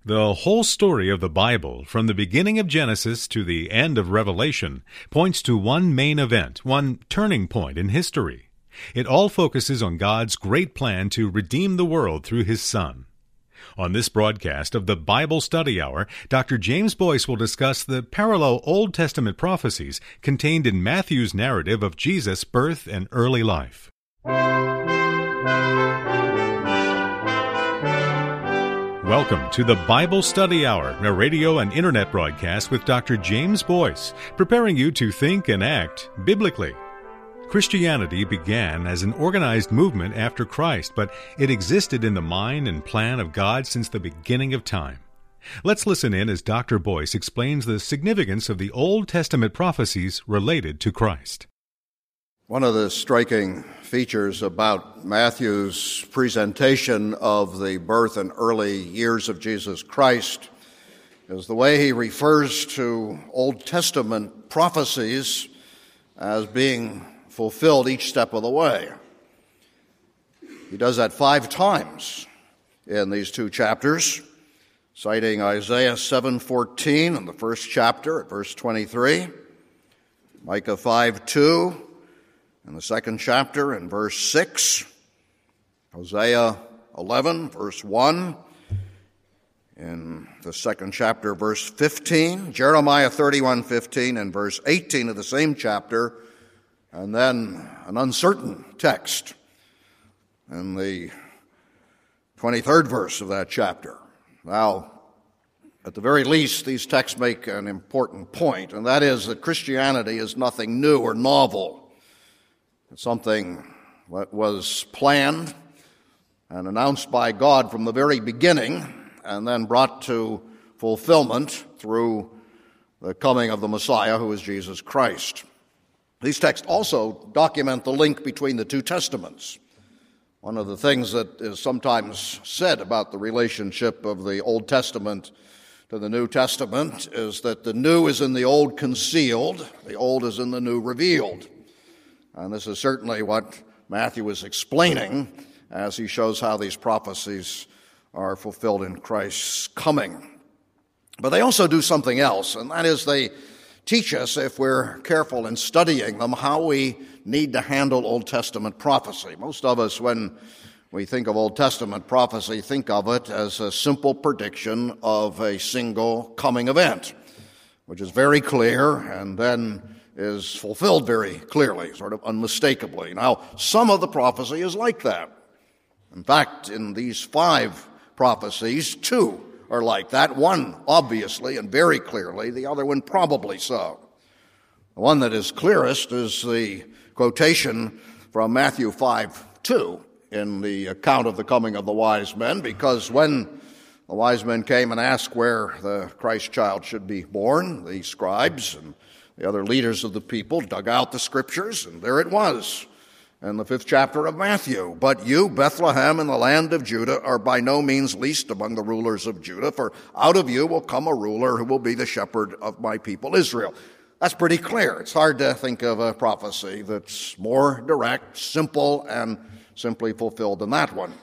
The whole story of the Bible, from the beginning of Genesis to the end of Revelation, points to one main event, one turning point in history. It all focuses on God's great plan to redeem the world through His Son. On this broadcast of the Bible Study Hour, Dr. James Boyce will discuss the parallel Old Testament prophecies contained in Matthew's narrative of Jesus' birth and early life. Welcome to the Bible Study Hour, a radio and internet broadcast with Dr. James Boyce, preparing you to think and act biblically. Christianity began as an organized movement after Christ, but it existed in the mind and plan of God since the beginning of time. Let's listen in as Dr. Boyce explains the significance of the Old Testament prophecies related to Christ. One of the striking features about Matthew's presentation of the birth and early years of Jesus Christ is the way he refers to Old Testament prophecies as being fulfilled each step of the way. He does that 5 times in these 2 chapters, citing Isaiah 7:14 in the first chapter at verse 23, Micah 5:2 in the second chapter in verse 6, Hosea 11 verse 1 in the second chapter verse 15, Jeremiah 31:15 and verse 18 of the same chapter, and then an uncertain text in the 23rd verse of that chapter. Now, at the very least, these texts make an important point, and that is that Christianity is nothing new or novel. It's something that was planned and announced by God from the very beginning and then brought to fulfillment through the coming of the Messiah, who is Jesus Christ. These texts also document the link between the 2 testaments. One of the things that is sometimes said about the relationship of the Old Testament to the New Testament is that the new is in the old concealed, the old is in the new revealed. And this is certainly what Matthew is explaining as he shows how these prophecies are fulfilled in Christ's coming. But they also do something else, and that is they teach us, if we're careful in studying them, how we need to handle Old Testament prophecy. Most of us, when we think of Old Testament prophecy, think of it as a simple prediction of a single coming event, which is very clear and then is fulfilled very clearly, sort of unmistakably. Now, some of the prophecy is like that. In fact, in these 5 prophecies, 2 are like that. One, obviously and very clearly, the other one probably so. The one that is clearest is the quotation from Matthew 5:2 in the account of the coming of the wise men, because when the wise men came and asked where the Christ child should be born, the scribes and the other leaders of the people dug out the scriptures, and there it was in the 5th chapter of Matthew. But you, Bethlehem, in the land of Judah, are by no means least among the rulers of Judah, for out of you will come a ruler who will be the shepherd of my people Israel. That's pretty clear. It's hard to think of a prophecy that's more direct, simple, and simply fulfilled than that one.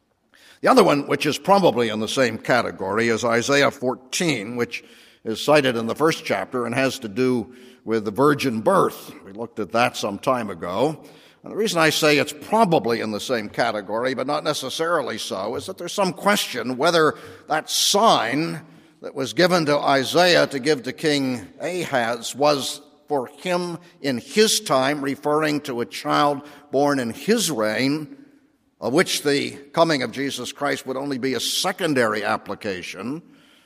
The other one, which is probably in the same category, is Isaiah 14, which is cited in the 1st chapter and has to do with the virgin birth. We looked at that some time ago. And the reason I say it's probably in the same category, but not necessarily so, is that there's some question whether that sign that was given to Isaiah to give to King Ahaz was for him in his time, referring to a child born in his reign, of which the coming of Jesus Christ would only be a secondary application,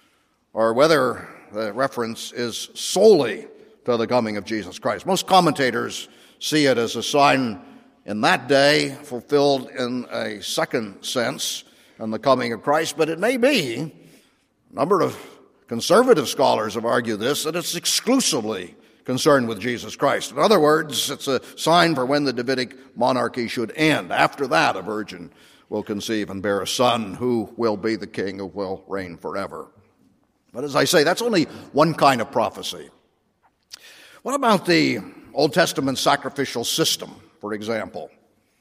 or whether the reference is solely to the coming of Jesus Christ. Most commentators see it as a sign in that day fulfilled in a second sense in the coming of Christ, but it may be, a number of conservative scholars have argued this, that it's exclusively concerned with Jesus Christ. In other words, it's a sign for when the Davidic monarchy should end. After that, a virgin will conceive and bear a son who will be the king who will reign forever. But as I say, that's only one kind of prophecy. What about the Old Testament sacrificial system, for example?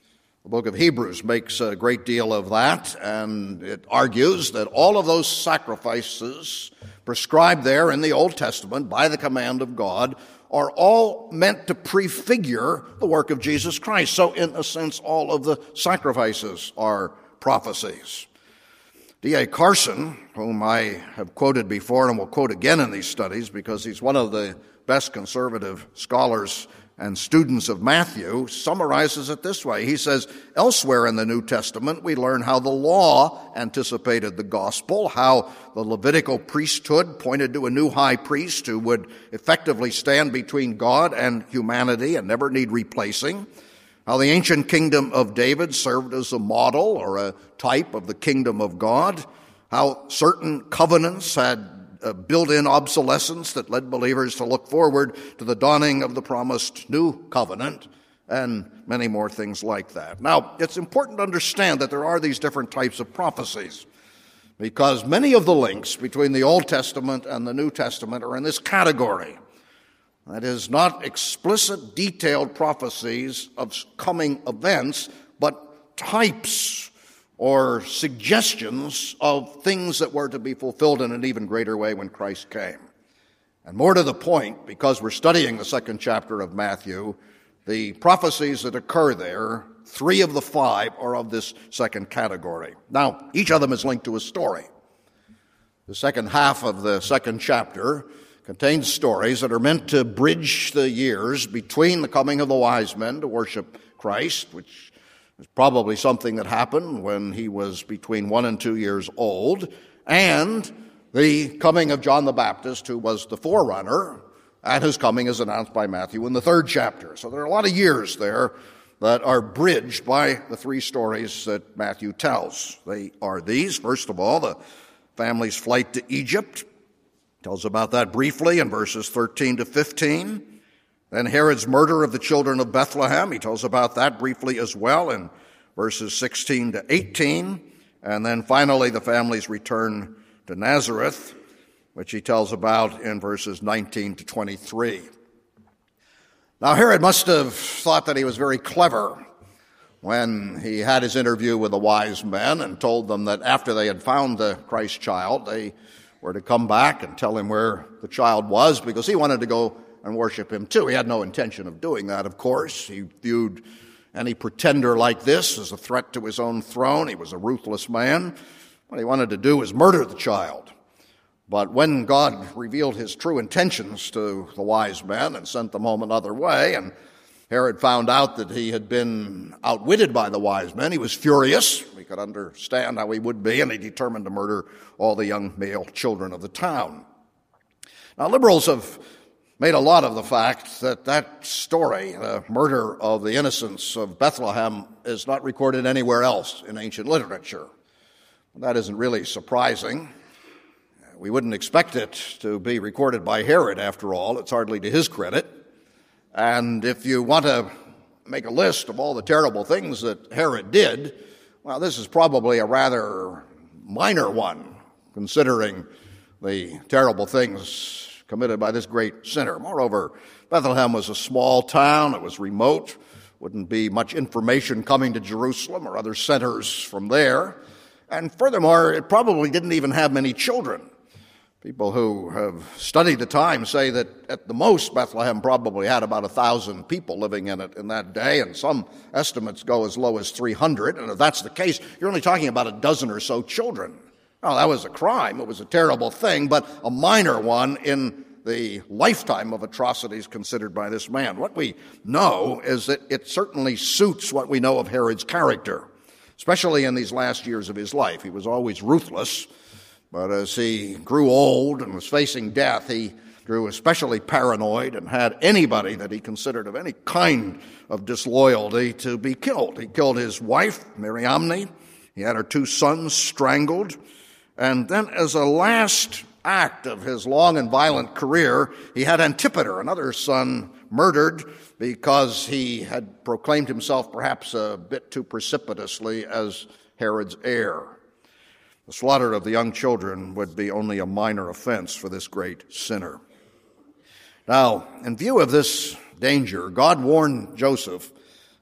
The book of Hebrews makes a great deal of that, and it argues that all of those sacrifices prescribed there in the Old Testament by the command of God are all meant to prefigure the work of Jesus Christ. So, in a sense, all of the sacrifices are prophecies. D.A. Carson, whom I have quoted before and will quote again in these studies because he's one of the best conservative scholars and students of Matthew, summarizes it this way. He says, elsewhere in the New Testament, we learn how the law anticipated the gospel, how the Levitical priesthood pointed to a new high priest who would effectively stand between God and humanity and never need replacing, how the ancient kingdom of David served as a model or a type of the kingdom of God, how certain covenants had built-in obsolescence that led believers to look forward to the dawning of the promised new covenant, and many more things like that. Now, it's important to understand that there are these different types of prophecies, because many of the links between the Old Testament and the New Testament are in this category. That is, not explicit, detailed prophecies of coming events, but types or suggestions of things that were to be fulfilled in an even greater way when Christ came. And more to the point, because we're studying the second chapter of Matthew, the prophecies that occur there, 3 of the 5 are of this second category. Now, each of them is linked to a story. The second half of the second chapter contains stories that are meant to bridge the years between the coming of the wise men to worship Christ, which is probably something that happened when he was between 1 and 2 years old, and the coming of John the Baptist, who was the forerunner, and whose coming is announced by Matthew in the 3rd chapter. So there are a lot of years there that are bridged by the 3 stories that Matthew tells. They are these. First of all, the family's flight to Egypt. Tells about that briefly in verses 13 to 15. Then Herod's murder of the children of Bethlehem. He tells about that briefly as well in verses 16 to 18. And then finally the family's return to Nazareth, which he tells about in verses 19 to 23. Now Herod must have thought that he was very clever when he had his interview with the wise men and told them that after they had found the Christ child, they were to come back and tell him where the child was, because he wanted to go and worship him too. He had no intention of doing that, of course. He viewed any pretender like this as a threat to his own throne. He was a ruthless man. What he wanted to do was murder the child. But when God revealed his true intentions to the wise men and sent them home another way, and Herod found out that he had been outwitted by the wise men, he was furious. We could understand how he would be, and he determined to murder all the young male children of the town. Now, liberals have made a lot of the fact that that story, the murder of the innocents of Bethlehem, is not recorded anywhere else in ancient literature. That isn't really surprising. We wouldn't expect it to be recorded by Herod, after all. It's hardly to his credit. And if you want to make a list of all the terrible things that Herod did, well, this is probably a rather minor one, considering the terrible things committed by this great sinner. Moreover, Bethlehem was a small town. It was remote. Wouldn't be much information coming to Jerusalem or other centers from there. And furthermore, it probably didn't even have many children. People who have studied the time say that at the most Bethlehem probably had about 1,000 people living in it in that day, and some estimates go as low as 300. And if that's the case, you're only talking about a dozen or so children. Now, that was a crime. It was a terrible thing, but a minor one in the lifetime of atrocities considered by this man. What we know is that it certainly suits what we know of Herod's character, especially in these last years of his life. He was always ruthless, but as he grew old and was facing death, he grew especially paranoid and had anybody that he considered of any kind of disloyalty to be killed. He killed his wife, Mariamne. He had her 2 sons strangled. And then as a last act of his long and violent career, he had Antipater, another son, murdered because he had proclaimed himself perhaps a bit too precipitously as Herod's heir. The slaughter of the young children would be only a minor offense for this great sinner. Now, in view of this danger, God warned Joseph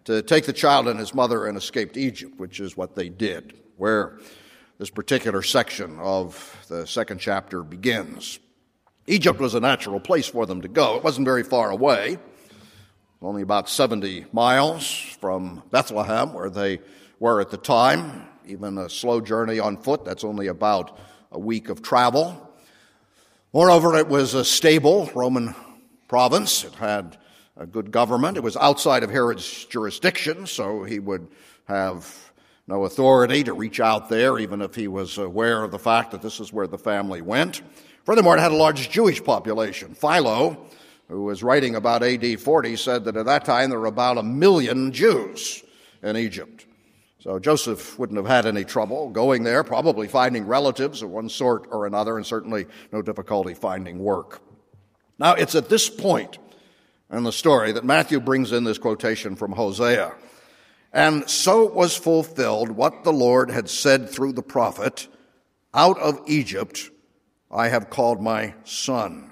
to take the child and his mother and escape to Egypt, which is what they did, where this particular section of the second chapter begins. Egypt was a natural place for them to go. It wasn't very far away, only about 70 miles from Bethlehem, where they were at the time. Even a slow journey on foot, that's only about a week of travel. Moreover, it was a stable Roman province. It had a good government. It was outside of Herod's jurisdiction, so he would have no authority to reach out there, even if he was aware of the fact that this is where the family went. Furthermore, it had a large Jewish population. Philo, who was writing about AD 40, said that at that time there were about 1 million Jews in Egypt. So Joseph wouldn't have had any trouble going there, probably finding relatives of one sort or another, and certainly no difficulty finding work. Now, it's at this point in the story that Matthew brings in this quotation from Hosea. And so was fulfilled what the Lord had said through the prophet, "Out of Egypt I have called my son."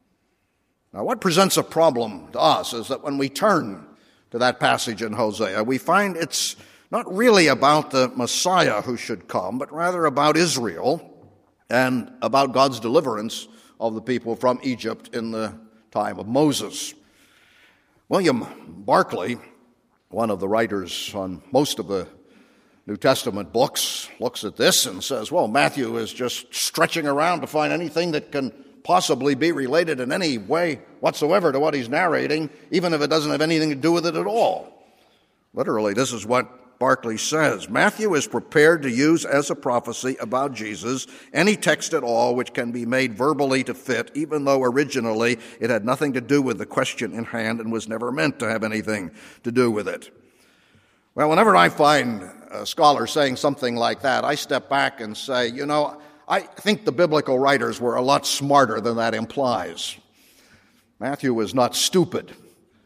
Now, what presents a problem to us is that when we turn to that passage in Hosea, we find it's not really about the Messiah who should come, but rather about Israel and about God's deliverance of the people from Egypt in the time of Moses. William Barclay, one of the writers on most of the New Testament books, looks at this and says, well, Matthew is just stretching around to find anything that can possibly be related in any way whatsoever to what he's narrating, even if it doesn't have anything to do with it at all. Literally, this is what Barclay says. Matthew is prepared to use as a prophecy about Jesus any text at all which can be made verbally to fit, even though originally it had nothing to do with the question in hand and was never meant to have anything to do with it. Well, whenever I find a scholar saying something like that, I step back and say, I think the biblical writers were a lot smarter than that implies. Matthew was not stupid,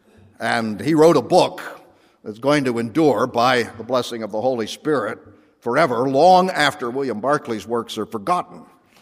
and he wrote a book that's going to endure by the blessing of the Holy Spirit forever, long after William Barclay's works are forgotten.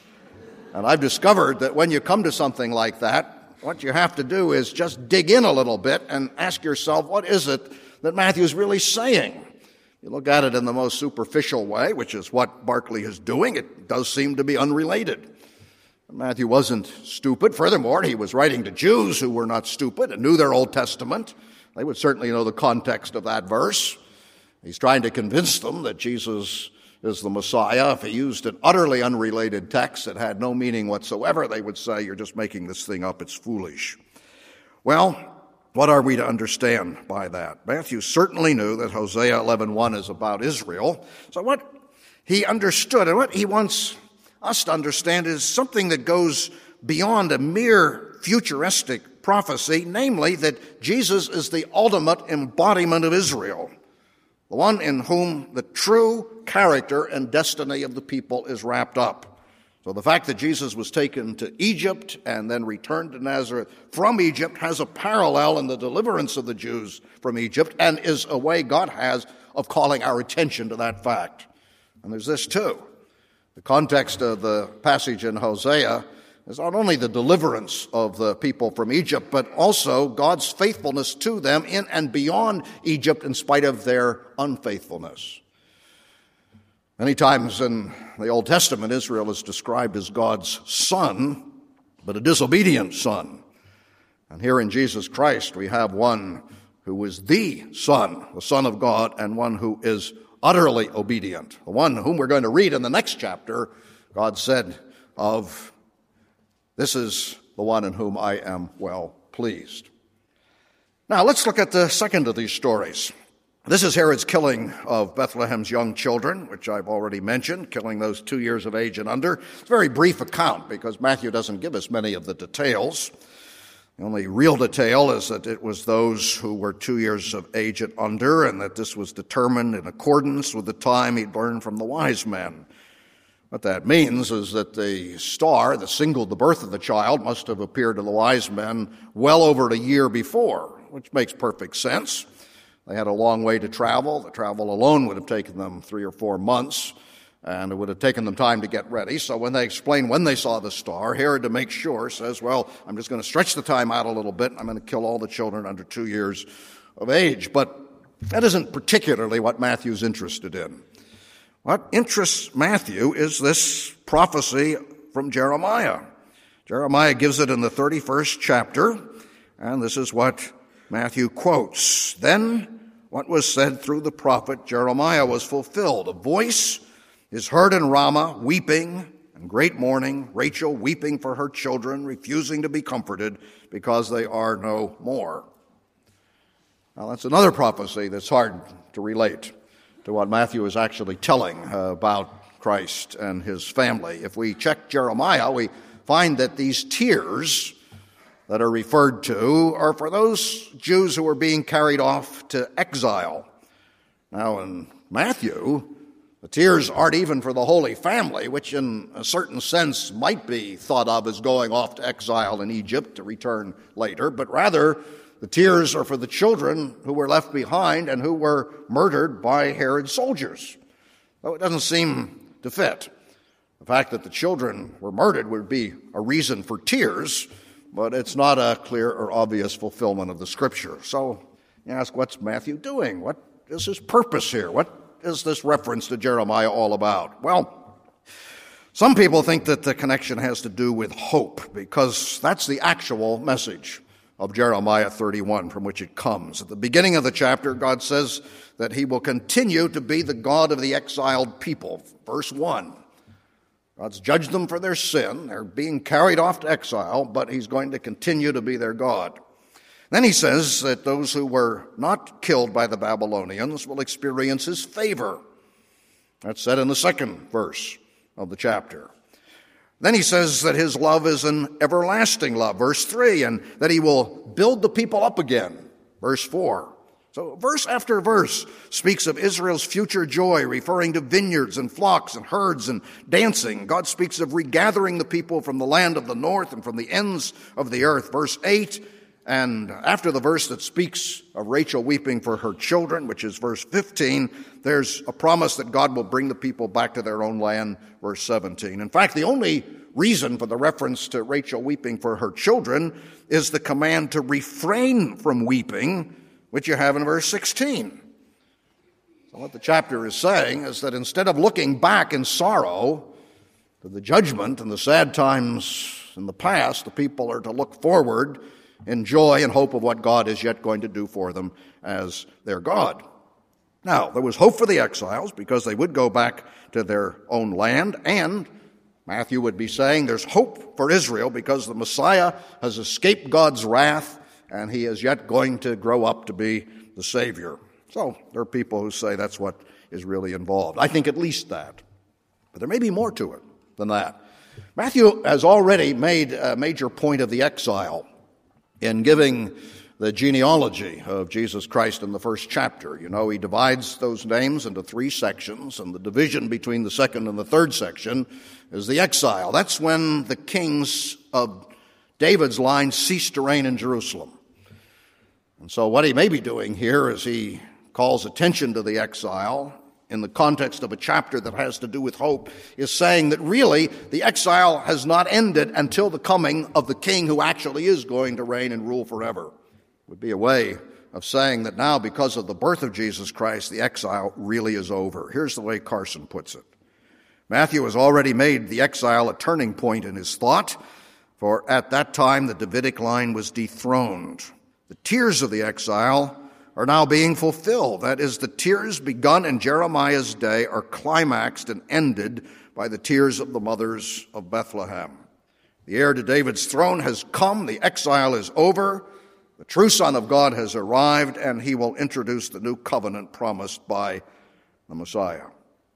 And I've discovered that when you come to something like that, what you have to do is just dig in a little bit and ask yourself, what is it that Matthew's really saying? You look at it in the most superficial way, which is what Barclay is doing. It does seem to be unrelated. Matthew wasn't stupid. Furthermore, he was writing to Jews who were not stupid and knew their Old Testament. They would certainly know the context of that verse. He's trying to convince them that Jesus is the Messiah. If he used an utterly unrelated text that had no meaning whatsoever, they would say, you're just making this thing up, it's foolish. Well, what are we to understand by that? Matthew certainly knew that Hosea 11:1 is about Israel. So what he understood and what he wants us to understand is something that goes beyond a mere futuristic prophecy, namely that Jesus is the ultimate embodiment of Israel, the one in whom the true character and destiny of the people is wrapped up. So the fact that Jesus was taken to Egypt and then returned to Nazareth from Egypt has a parallel in the deliverance of the Jews from Egypt and is a way God has of calling our attention to that fact. And there's this too. The context of the passage in Hosea is not only the deliverance of the people from Egypt, but also God's faithfulness to them in and beyond Egypt in spite of their unfaithfulness. Many times in the Old Testament, Israel is described as God's son, but a disobedient son. And here in Jesus Christ, we have one who is the Son of God, and one who is utterly obedient. The one whom we're going to read in the next chapter, God said of, "This is the one in whom I am well pleased." Now, let's look at the second of these stories. This is Herod's killing of Bethlehem's young children, which I've already mentioned, killing those 2 years of age and under. It's a very brief account because Matthew doesn't give us many of the details. The only real detail is that it was those who were 2 years of age and under, and that this was determined in accordance with the time he'd learned from the wise men. What that means is that the star that signaled the birth of the child must have appeared to the wise men well over a year before, which makes perfect sense. They had a long way to travel. The travel alone would have taken them 3 or 4 months, and it would have taken them time to get ready. So when they explain when they saw the star, Herod, to make sure, says, well, I'm just going to stretch the time out a little bit. I'm going to kill all the children under 2 years of age. But That isn't particularly what Matthew's interested in. What interests Matthew is this prophecy from Jeremiah. Jeremiah gives it in the 31st chapter, and this is what Matthew quotes. Then what was said through the prophet Jeremiah was fulfilled. A voice is heard in Ramah, weeping and great mourning, Rachel weeping for her children, refusing to be comforted because they are no more. Now that's another prophecy that's hard to relate to what Matthew is actually telling about Christ and his family. If we check Jeremiah, we find that these tears that are referred to are for those Jews who are being carried off to exile. Now in Matthew, the tears aren't even for the Holy Family, which in a certain sense might be thought of as going off to exile in Egypt to return later, but rather the tears are for the children who were left behind and who were murdered by Herod's soldiers. Though it doesn't seem to fit. The fact that the children were murdered would be a reason for tears, but it's not a clear or obvious fulfillment of the Scripture. So you ask, what's Matthew doing? What is his purpose here? What is this reference to Jeremiah all about? Well, some people think that the connection has to do with hope, because that's the actual message of Jeremiah 31 from which it comes. At the beginning of the chapter, God says that he will continue to be the God of the exiled people. Verse 1. God's judged them for their sin. They're being carried off to exile, but he's going to continue to be their God. Then he says that those who were not killed by the Babylonians will experience his favor. That's said in the second verse of the chapter. Then he says that his love is an everlasting love, verse 3, and that he will build the people up again, verse 4. So verse after verse speaks of Israel's future joy, referring to vineyards and flocks and herds and dancing. God speaks of regathering the people from the land of the north and from the ends of the earth, verse 8. And after the verse that speaks of Rachel weeping for her children, which is verse 15, there's a promise that God will bring the people back to their own land, verse 17. In fact, the only reason for the reference to Rachel weeping for her children is the command to refrain from weeping, which you have in verse 16. So what the chapter is saying is that instead of looking back in sorrow to the judgment and the sad times in the past, the people are to look forward in joy and hope of what God is yet going to do for them as their God. Now, there was hope for the exiles because they would go back to their own land, and Matthew would be saying there's hope for Israel because the Messiah has escaped God's wrath and he is yet going to grow up to be the Savior. So there are people who say that's what is really involved. I think at least that. But there may be more to it than that. Matthew has already made a major point of the exile in giving the genealogy of Jesus Christ in the first chapter. You know, he divides those names into three sections, and the division between the second and the third section is the exile. That's when the kings of David's line ceased to reign in Jerusalem. And so what he may be doing here is he calls attention to the exile in the context of a chapter that has to do with hope, is saying that really the exile has not ended until the coming of the king who actually is going to reign and rule forever. It would be a way of saying that now, because of the birth of Jesus Christ, the exile really is over. Here's the way Carson puts it. Matthew has already made the exile a turning point in his thought, for at that time the Davidic line was dethroned. The tears of the exile are now being fulfilled. That is, the tears begun in Jeremiah's day are climaxed and ended by the tears of the mothers of Bethlehem. The heir to David's throne has come, the exile is over, the true Son of God has arrived, and he will introduce the new covenant promised by the Messiah.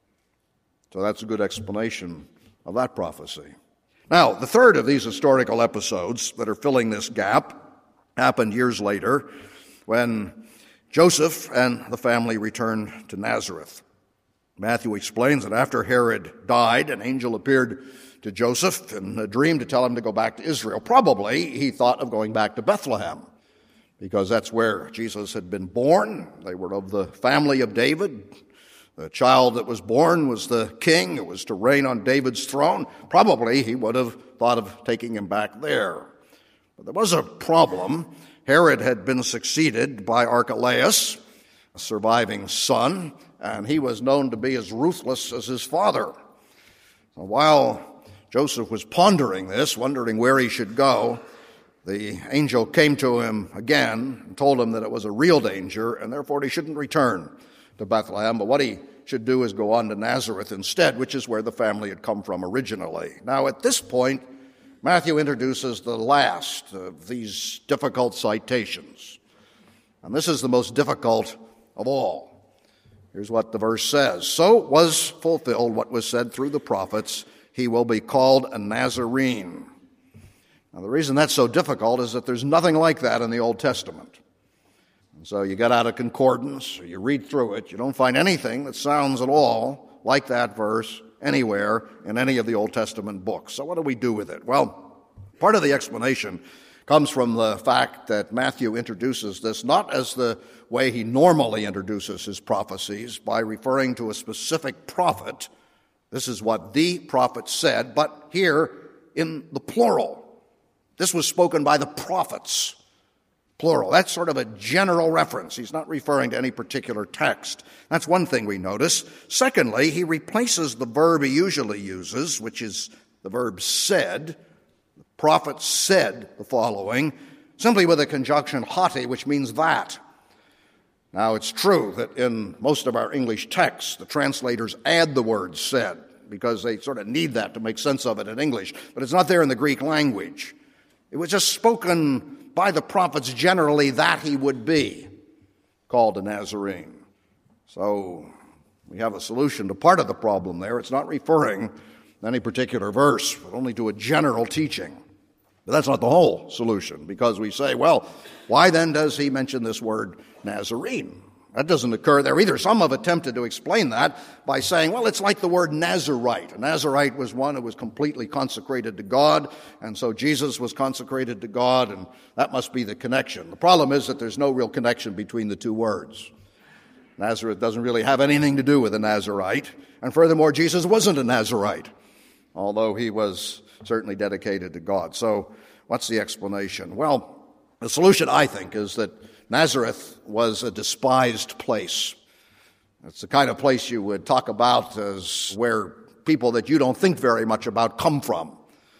So that's a good explanation of that prophecy. Now, the third of these historical episodes that are filling this gap happened years later when Joseph and the family returned to Nazareth. Matthew explains that after Herod died, an angel appeared to Joseph in a dream to tell him to go back to Israel. Probably he thought of going back to Bethlehem, because that's where Jesus had been born. They were of the family of David. The child that was born was the king who was to reign on David's throne. Probably he would have thought of taking him back there. But there was a problem. Herod had been succeeded by Archelaus, surviving son, and he was known to be as ruthless as his father. So while Joseph was pondering this, wondering where he should go, the angel came to him again and told him that it was a real danger, and therefore he shouldn't return to Bethlehem, but what he should do is go on to Nazareth instead, which is where the family had come from originally. Now, at this point, Matthew introduces the last of these difficult citations, and this is the most difficult of all. Here's what the verse says. So was fulfilled what was said through the prophets, he will be called a Nazarene. Now, the reason that's so difficult is that there's nothing like that in the Old Testament. And so you get out a concordance, or you read through it, you don't find anything that sounds at all like that verse anywhere in any of the Old Testament books. So what do we do with it? Well, part of the explanation comes from the fact that Matthew introduces this not as the way he normally introduces his prophecies, by referring to a specific prophet. This is what the prophet said, but here in the plural. This was spoken by the prophets, plural. That's sort of a general reference. He's not referring to any particular text. That's one thing we notice. Secondly, he replaces the verb he usually uses, which is the verb said. The prophet said the following, simply with a conjunction hoti, which means that. Now, it's true that in most of our English texts, the translators add the word said, because they sort of need that to make sense of it in English, but it's not there in the Greek language. It was just spoken by the prophets generally that he would be called a Nazarene. So we have a solution to part of the problem there. It's not referring to any particular verse, but only to a general teaching. But that's not the whole solution, because we say, well, why then does he mention this word Nazarene? That doesn't occur there either. Some have attempted to explain that by saying, well, it's like the word Nazarite. A Nazarite was one who was completely consecrated to God, and so Jesus was consecrated to God, and that must be the connection. The problem is that there's no real connection between the two words. Nazareth doesn't really have anything to do with a Nazarite, and furthermore, Jesus wasn't a Nazarite, although he was certainly dedicated to God. So what's the explanation? Well, the solution, I think, is that Nazareth was a despised place. It's the kind of place you would talk about as where people that you don't think very much about come from.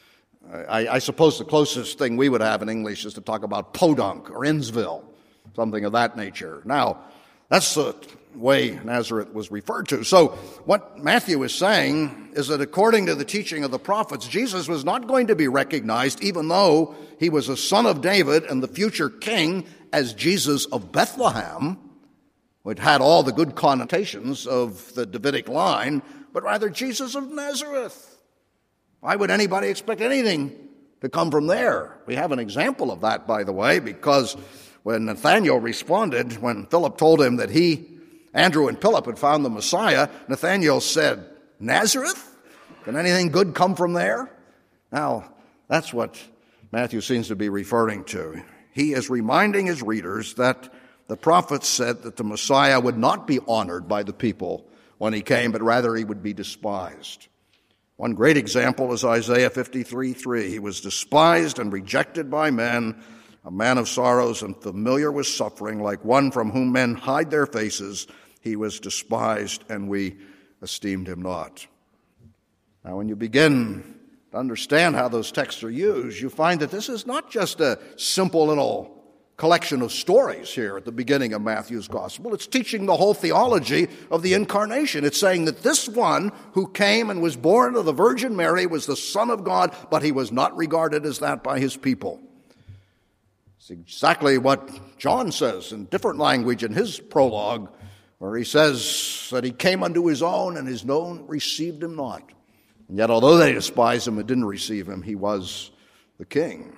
I suppose the closest thing we would have in English is to talk about Podunk or Innsville, something of that nature. Now, that's the way Nazareth was referred to. So what Matthew is saying is that according to the teaching of the prophets, Jesus was not going to be recognized, even though he was a son of David and the future king, as Jesus of Bethlehem, which had all the good connotations of the Davidic line, but rather Jesus of Nazareth. Why would anybody expect anything to come from there? We have an example of that, by the way, because when Nathanael responded, when Philip told him that Andrew and Philip had found the Messiah, Nathanael said, Nazareth? Can anything good come from there? Now, that's what Matthew seems to be referring to. He is reminding his readers that the prophets said that the Messiah would not be honored by the people when he came, but rather he would be despised. One great example is Isaiah 53:3. He was despised and rejected by men, a man of sorrows and familiar with suffering, like one from whom men hide their faces. He was despised, and we esteemed him not. Now, when you begin to understand how those texts are used, you find that this is not just a simple little collection of stories here at the beginning of Matthew's gospel. It's teaching the whole theology of the incarnation. It's saying that this one who came and was born of the Virgin Mary was the Son of God, but he was not regarded as that by his people. It's exactly what John says in different language in his prologue, where he says that he came unto his own, and his own received him not. And yet, although they despised him and didn't receive him, he was the king.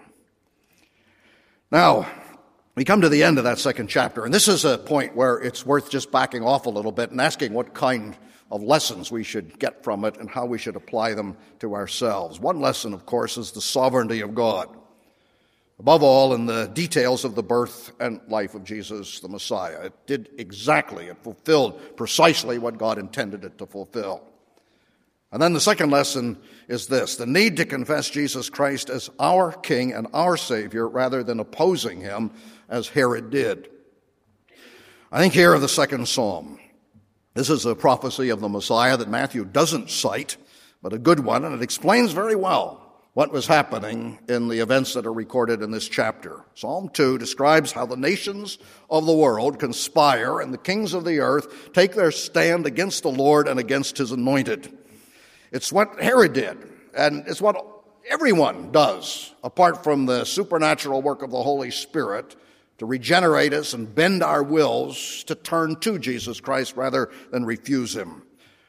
Now, we come to the end of that second chapter, and this is a point where it's worth just backing off a little bit and asking what kind of lessons we should get from it and how we should apply them to ourselves. One lesson, of course, is the sovereignty of God. Above all, in the details of the birth and life of Jesus, the Messiah. It fulfilled precisely what God intended it to fulfill. And then the second lesson is this: the need to confess Jesus Christ as our King and our Savior rather than opposing him as Herod did. I think here of the second psalm. This is a prophecy of the Messiah that Matthew doesn't cite, but a good one, and it explains very well what was happening in the events that are recorded in this chapter. Psalm 2 describes how the nations of the world conspire and the kings of the earth take their stand against the Lord and against his anointed. It's what Herod did, and it's what everyone does, apart from the supernatural work of the Holy Spirit, to regenerate us and bend our wills to turn to Jesus Christ rather than refuse him.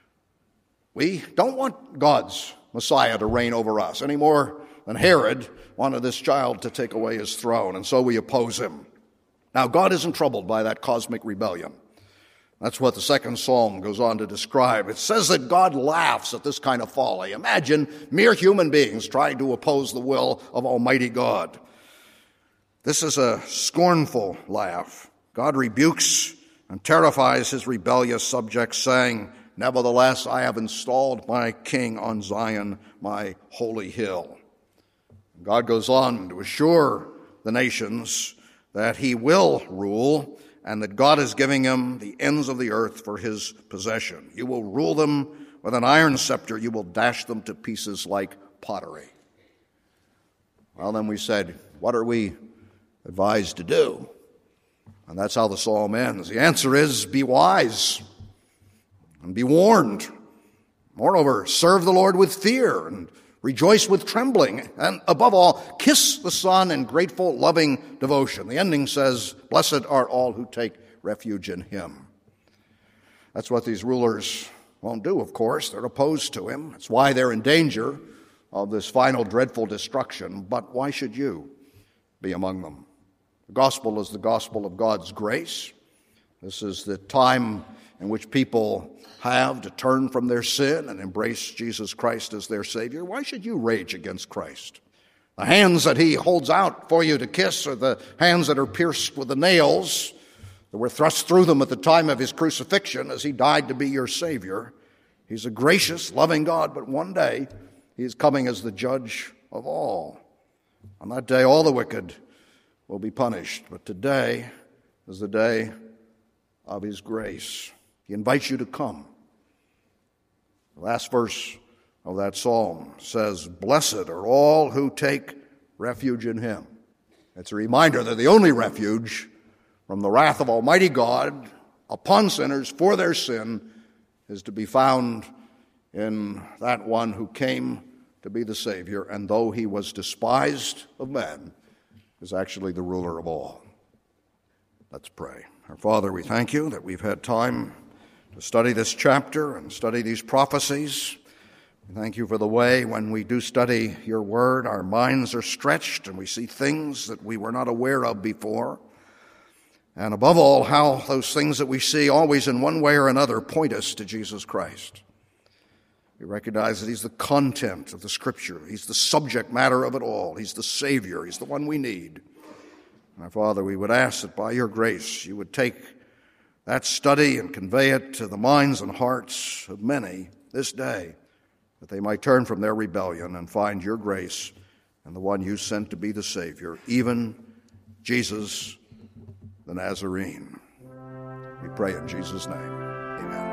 We don't want God's Messiah to reign over us any more than Herod wanted this child to take away his throne, and so we oppose him. Now, God isn't troubled by that cosmic rebellion. That's what the second psalm goes on to describe. It says that God laughs at this kind of folly. Imagine mere human beings trying to oppose the will of Almighty God. This is a scornful laugh. God rebukes and terrifies his rebellious subjects, saying, "Nevertheless, I have installed my king on Zion, my holy hill." God goes on to assure the nations that he will rule and that God is giving him the ends of the earth for his possession. You will rule them with an iron scepter. You will dash them to pieces like pottery. Well, then we said, what are we advised to do? And that's how the psalm ends. The answer is, be wise and be warned. Moreover, serve the Lord with fear and rejoice with trembling. And above all, kiss the Son in grateful, loving devotion. The ending says, blessed are all who take refuge in him. That's what these rulers won't do, of course. They're opposed to him. That's why they're in danger of this final dreadful destruction. But why should you be among them? The gospel is the gospel of God's grace. This is the time in which people have to turn from their sin and embrace Jesus Christ as their Savior. Why should you rage against Christ? The hands that he holds out for you to kiss are the hands that are pierced with the nails that were thrust through them at the time of his crucifixion as he died to be your Savior. He's a gracious, loving God, but one day he is coming as the judge of all. On that day, all the wicked will be punished, but today is the day of his grace. He invites you to come. The last verse of that psalm says, blessed are all who take refuge in him. It's a reminder that the only refuge from the wrath of Almighty God upon sinners for their sin is to be found in that one who came to be the Savior, and though he was despised of men, is actually the ruler of all. Let's pray. Our Father, we thank you that we've had time to study this chapter and study these prophecies. We thank you for the way when we do study your word, our minds are stretched and we see things that we were not aware of before. And above all, how those things that we see always in one way or another point us to Jesus Christ. We recognize that he's the content of the Scripture. He's the subject matter of it all. He's the Savior. He's the one we need. And our Father, we would ask that by your grace you would take that study and convey it to the minds and hearts of many this day, that they might turn from their rebellion and find your grace and the one you sent to be the Savior, even Jesus the Nazarene. We pray in Jesus' name. Amen.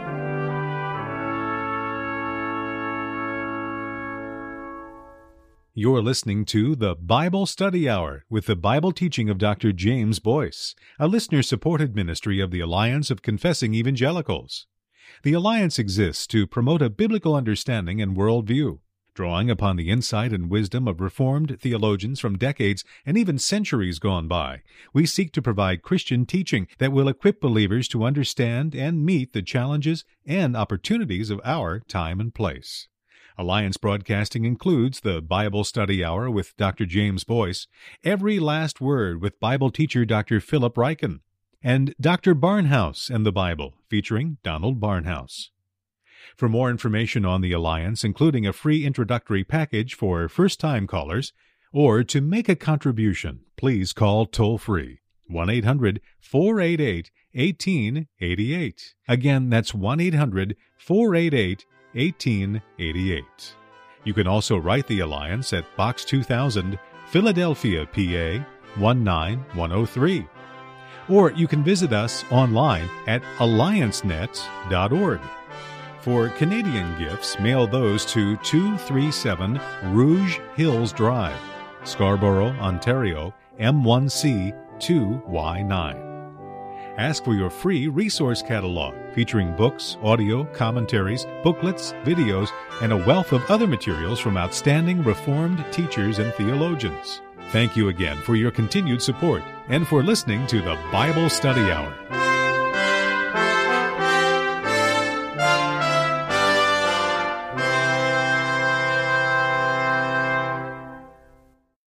You're listening to the Bible Study Hour with the Bible teaching of Dr. James Boyce, a listener-supported ministry of the Alliance of Confessing Evangelicals. The Alliance exists to promote a biblical understanding and worldview, drawing upon the insight and wisdom of Reformed theologians from decades and even centuries gone by. We seek to provide Christian teaching that will equip believers to understand and meet the challenges and opportunities of our time and place. Alliance Broadcasting includes the Bible Study Hour with Dr. James Boyce, Every Last Word with Bible teacher Dr. Philip Ryken, and Dr. Barnhouse and the Bible, featuring Donald Barnhouse. For more information on the Alliance, including a free introductory package for first-time callers, or to make a contribution, please call toll-free 1-800-488-1888. Again, that's 1-800-488-1888. You can also write the Alliance at Box 2000, Philadelphia, PA 19103. Or you can visit us online at alliancenet.org. For Canadian gifts, mail those to 237 Rouge Hills Drive, Scarborough, Ontario, M1C 2Y9. Ask for your free resource catalog featuring books, audio, commentaries, booklets, videos, and a wealth of other materials from outstanding Reformed teachers and theologians. Thank you again for your continued support and for listening to the Bible Study Hour.